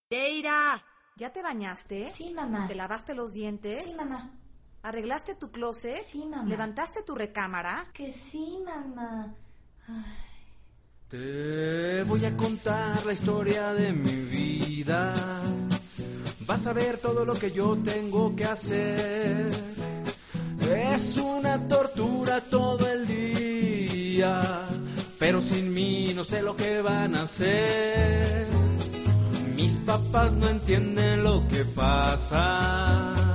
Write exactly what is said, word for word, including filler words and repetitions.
Leira, ¿ya te bañaste? Sí, mamá. ¿Te lavaste los dientes? Sí, mamá. ¿Arreglaste tu closet? Sí, mamá. ¿Levantaste tu recámara? Que sí, mamá. Ay. Te voy a contar la historia de mi vida. Vas a ver todo lo que yo tengo que hacer. Es una tortura todo el día, pero sin mí no sé lo que van a hacer. Mis papás no entienden lo que pasa.